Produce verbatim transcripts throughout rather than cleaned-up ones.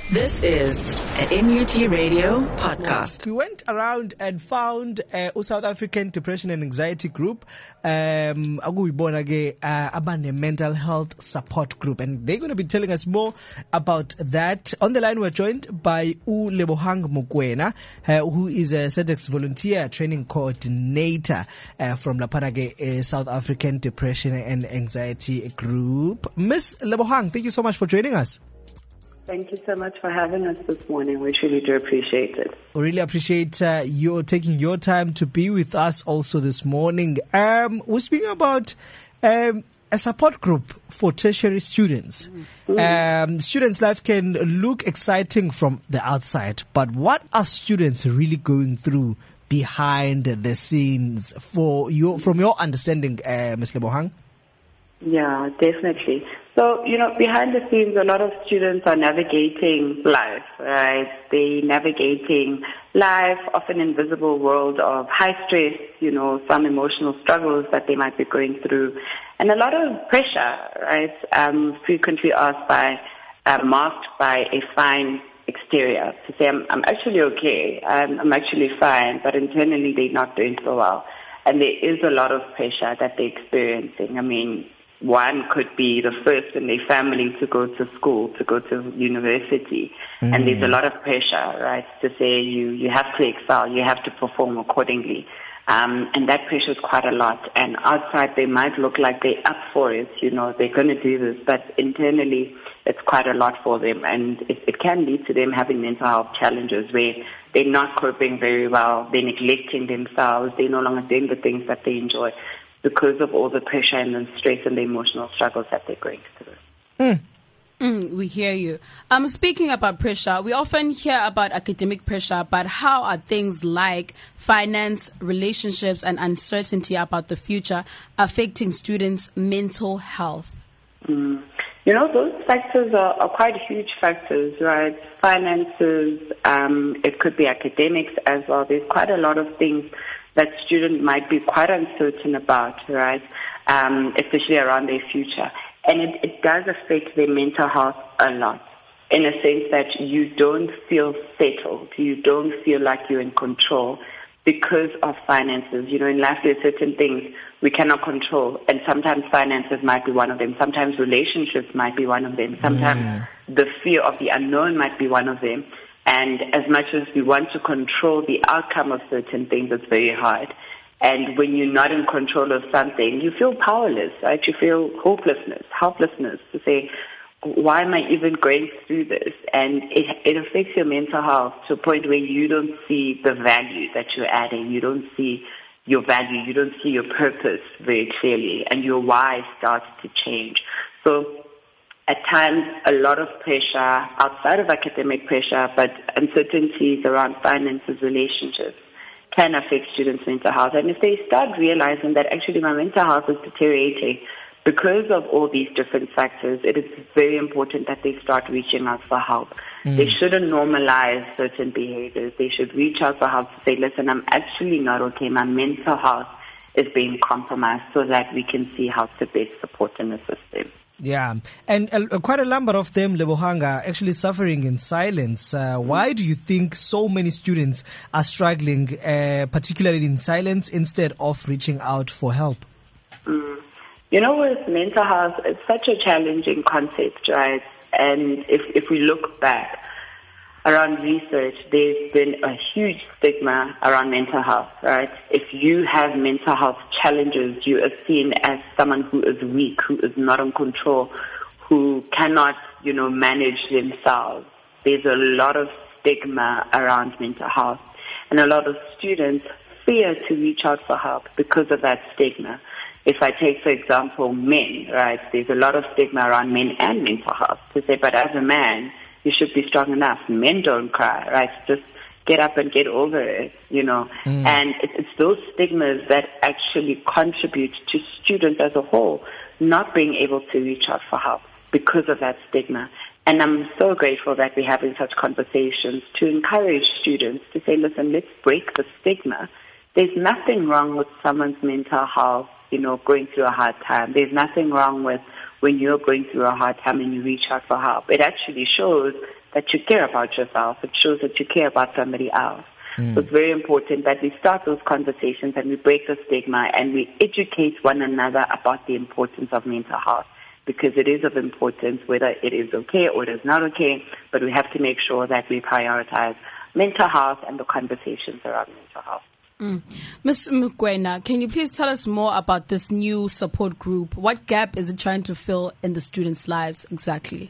This is an M U T Radio podcast. We went around and found uh, a South African Depression and Anxiety Group, um, uh, mental health support group, and they're going to be telling us more about that. On the line, we're joined by U Lebohang Mokoena, uh, who is a SEDEX volunteer training coordinator uh, from Lapanage uh, South African Depression and Anxiety Group. Miss Lebohang, thank you so much for joining us. Thank you so much for having us this morning. We truly do appreciate it. We really appreciate uh, you taking your time to be with us also this morning. Um, we're speaking about um, a support group for tertiary students. Mm-hmm. Um, students' life can look exciting from the outside, but what are students really going through behind the scenes for your, from your understanding, uh, Miz Lebohang? Yeah, definitely. So, you know, behind the scenes, a lot of students are navigating life, right? They navigating life, often invisible world of high stress, you know, some emotional struggles that they might be going through, and a lot of pressure, right? Um, frequently asked by, uh, masked by a fine exterior to say, I'm, I'm actually okay, I'm, I'm actually fine, but internally they're not doing so well. And there is a lot of pressure that they're experiencing. I mean, one could be the first in their family to go to school, to go to university. Mm. And there's a lot of pressure, right, to say you, you have to excel, you have to perform accordingly. Um, and that pressure is quite a lot. And outside they might look like they're up for it, you know, they're going to do this. But internally it's quite a lot for them. And it, it can lead to them having mental health challenges where they're not coping very well, they're neglecting themselves, they're no longer doing the things that they enjoy, because of all the pressure and the stress and the emotional struggles that they're going through. Mm. Mm, we hear you. Um, speaking about pressure, we often hear about academic pressure, but how are things like finance, relationships, and uncertainty about the future affecting students' mental health? Mm. You know, those factors are, are quite huge factors, right? Finances, um, it could be academics as well. There's quite a lot of things that students might be quite uncertain about, right, um, especially around their future. And it, it does affect their mental health a lot, in a sense that you don't feel settled, you don't feel like you're in control because of finances. You know, in life there are certain things we cannot control, and sometimes finances might be one of them, sometimes relationships might be one of them, sometimes mm. the fear of the unknown might be one of them. And as much as we want to control the outcome of certain things, it's very hard. And when you're not in control of something, you feel powerless, right? You feel hopelessness, helplessness to say, why am I even going through this? And it, it affects your mental health to a point where you don't see the value that you're adding. You don't see your value. You don't see your purpose very clearly. And your why starts to change. So at times, a lot of pressure outside of academic pressure, but uncertainties around finances, relationships, can affect students' mental health. And if they start realizing that actually my mental health is deteriorating because of all these different factors, it is very important that they start reaching out for help. Mm. They shouldn't normalize certain behaviors. They should reach out for help to say, listen, I'm actually not okay. My mental health is being compromised, so that we can see how to best support and assist them. Yeah, and uh, quite a number of them, Lebohang, are actually suffering in silence. Uh, why do you think so many students are struggling, uh, particularly in silence, instead of reaching out for help? Mm. You know, with mental health, it's such a challenging concept, right? And if, if we look back around research, there's been a huge stigma around mental health, right? If you have mental health challenges, you are seen as someone who is weak, who is not in control, who cannot, you know, manage themselves. There's a lot of stigma around mental health, and a lot of students fear to reach out for help because of that stigma. If I take, for example, men, right, there's a lot of stigma around men and mental health to say, but as a man, you should be strong enough. Men don't cry, right? Just get up and get over it, you know. Mm. And it, it's those stigmas that actually contribute to students as a whole not being able to reach out for help because of that stigma. And I'm so grateful that we're having such conversations to encourage students to say, listen, let's break the stigma. There's nothing wrong with someone's mental health, you know, going through a hard time. There's nothing wrong with when you're going through a hard time and you reach out for help. It actually shows that you care about yourself. It shows that you care about somebody else. Mm. So it's very important that we start those conversations and we break the stigma and we educate one another about the importance of mental health, because it is of importance whether it is okay or it is not okay, but we have to make sure that we prioritize mental health and the conversations around mental health. Mm. Miz Mokoena, can you please tell us more about this new support group? What gap is it trying to fill in the students' lives exactly?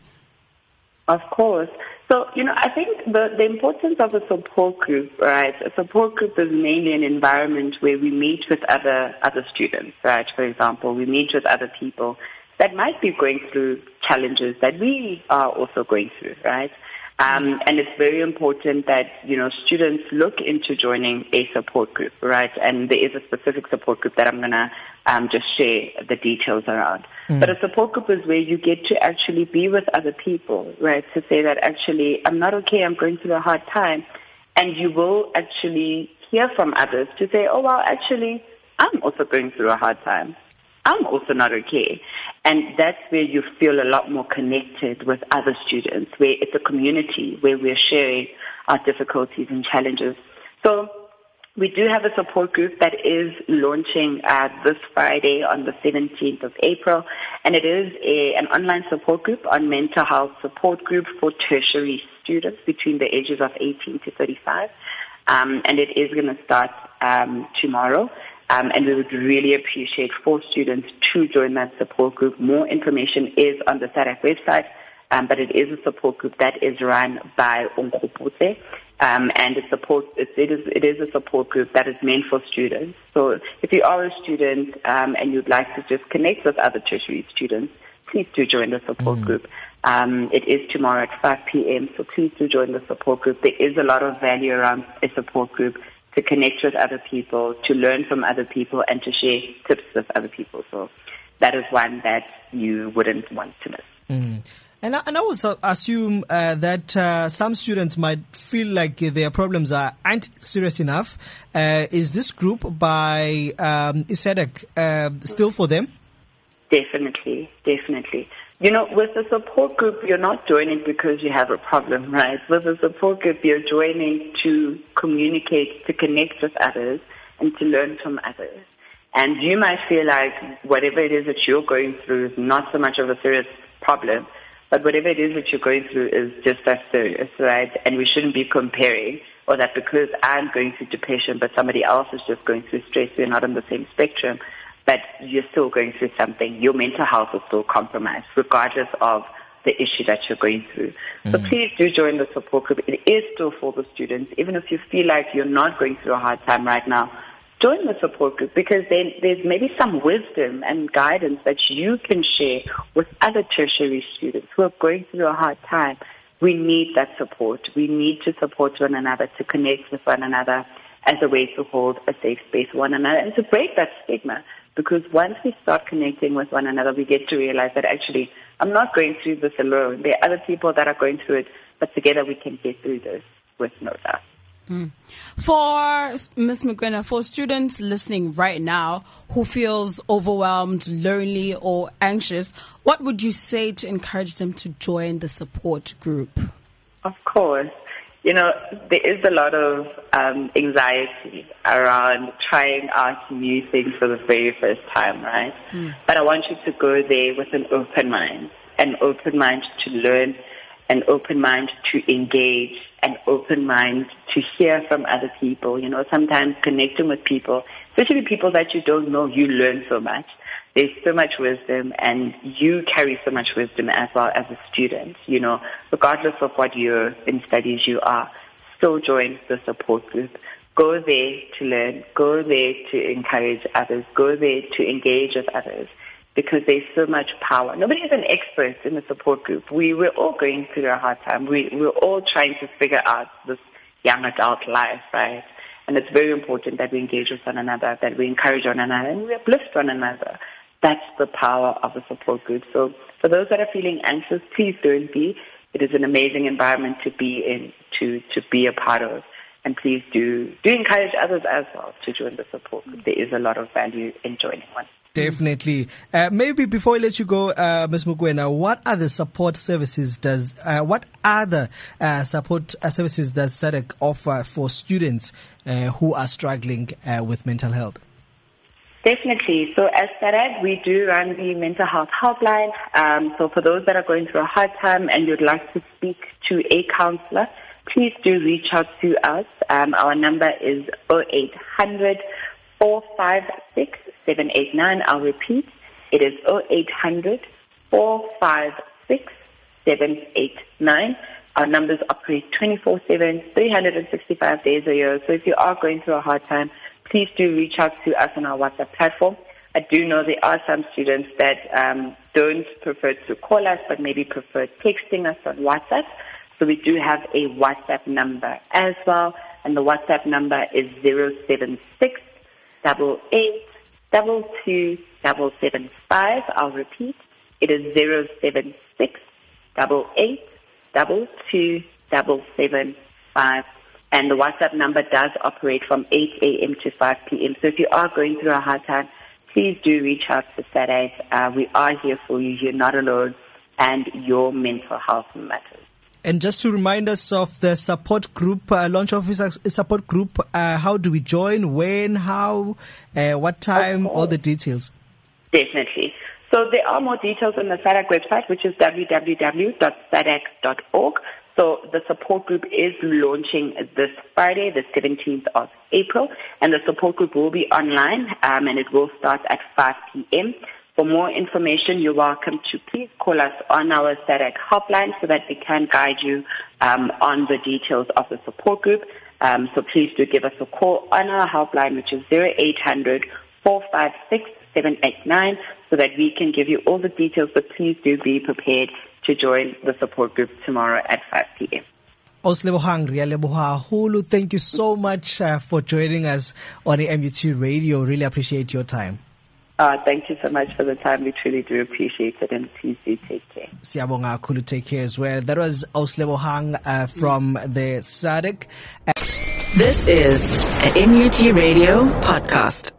Of course. So, you know, I think the, the importance of a support group, right? A support group is mainly an environment where we meet with other other students, right? For example, we meet with other people that might be going through challenges that we are also going through, right? Um, and it's very important that, you know, students look into joining a support group, right? And there is a specific support group that I'm going to um, just share the details around. Mm. But a support group is where you get to actually be with other people, right? To say that actually, I'm not okay, I'm going through a hard time. And you will actually hear from others to say, oh, well, actually, I'm also going through a hard time. I'm also not okay. And that's where you feel a lot more connected with other students, where it's a community where we're sharing our difficulties and challenges. So we do have a support group that is launching uh, this Friday on the seventeenth of April, and it is a, an online support group on mental health support group for tertiary students between the ages of eighteen to thirty-five, um, and it is going to start um, tomorrow. Um, and we would really appreciate for students to join that support group. More information is on the S A D C website, um, but it is a support group that is run by Onkgopotse, um, and it, support, it, it, is, it is a support group that is meant for students. So if you are a student um, and you'd like to just connect with other tertiary students, please do join the support mm. group. Um, it is tomorrow at five p.m., so please do join the support group. There is a lot of value around a support group, to connect with other people, to learn from other people, and to share tips with other people. So that is one that you wouldn't want to miss. Mm. And I, and I would assume uh, that uh, some students might feel like their problems are, aren't serious enough. Uh, is this group by um, S A D C uh, still for them? Definitely, definitely. You know, with the support group, you're not joining because you have a problem, right? With the support group, you're joining to communicate, to connect with others, and to learn from others. And you might feel like whatever it is that you're going through is not so much of a serious problem, but whatever it is that you're going through is just as serious, right? And we shouldn't be comparing, or that because I'm going through depression, but somebody else is just going through stress, we're not on the same spectrum. But you're still going through something. Your mental health is still compromised, regardless of the issue that you're going through. Mm. So please do join the support group. It is still for the students. Even if you feel like you're not going through a hard time right now, join the support group, because then there's maybe some wisdom and guidance that you can share with other tertiary students who are going through a hard time. We need that support. We need to support one another, to connect with one another as a way to hold a safe space for one another and to break that stigma. Because once we start connecting with one another, we get to realize that actually, I'm not going through this alone. There are other people that are going through it, but together we can get through this with no doubt. Mm. For Miz Mokoena, for students listening right now who feels overwhelmed, lonely, or anxious, what would you say to encourage them to join the support group? Of course. You know, there is a lot of um, anxiety around trying out new things for the very first time, right? Mm. But I want you to go there with an open mind, an open mind to learn, an open mind to engage, an open mind to hear from other people. You know, sometimes connecting with people, especially people that you don't know, you learn so much. There's so much wisdom, and you carry so much wisdom as well as a student. You know, regardless of what you're in studies you are, still join the support group. Go there to learn. Go there to encourage others. Go there to engage with others, because there's so much power. Nobody is an expert in the support group. We, we're all going through a hard time. We, we're all trying to figure out this young adult life, right? And it's very important that we engage with one another, that we encourage one another, and we uplift one another. That's the power of a support group. So for those that are feeling anxious, please don't be. It is an amazing environment to be in, to, to be a part of. And please do, do encourage others as well to join the support group. There is a lot of value in joining one. Definitely. Uh, maybe before I let you go, uh, Miz Mokoena, what other support services does, uh, what other uh, support uh, services does SADC offer for students uh, who are struggling uh, with mental health? Definitely. So as SADC, we do run the mental health helpline. Um, so for those that are going through a hard time and you'd like to speak to a counselor, please do reach out to us. Um, our number is oh eight hundred, four five six, seven eight nine. I'll repeat. It is oh eight hundred, four five six, seven eight nine. Our numbers operate twenty-four seven, three hundred sixty-five days a year. So if you are going through a hard time, please do reach out to us on our WhatsApp platform. I do know there are some students that um, don't prefer to call us, but maybe prefer texting us on WhatsApp. So we do have a WhatsApp number as well, and the WhatsApp number is zero seven six, eight eight, two two, seven seven five. I'll repeat. It is zero seven six, eight eight, two two, seven seven five. And the WhatsApp number does operate from eight a.m. to five p.m. So if you are going through a hard time, please do reach out to SADC. Uh, we are here for you. You're not alone, and your mental health matters. And just to remind us of the support group, uh, launch officer support group, uh, how do we join, when, how, uh, what time, all the details? Definitely. So there are more details on the SADC website, which is w w w dot sadc dot org. So the support group is launching this Friday, the seventeenth of April, and the support group will be online, um, and it will start at five p.m. For more information, you're welcome to please call us on our SADC helpline so that we can guide you um, on the details of the support group. Um, so please do give us a call on our helpline, which is zero eight hundred, four five six, seven eight nine, so that we can give you all the details. But please do be prepared to join the support group tomorrow at five p.m. Oslebohang Rialeboha Hulu, thank you so much uh, for joining us on the M U T Radio. Really appreciate your time. Uh, thank you so much for the time. We truly do appreciate it, and please do take care. Siyabonga Kulu, take care as well. That was Oslebohang uh, from the SADC. This is an M U T Radio podcast.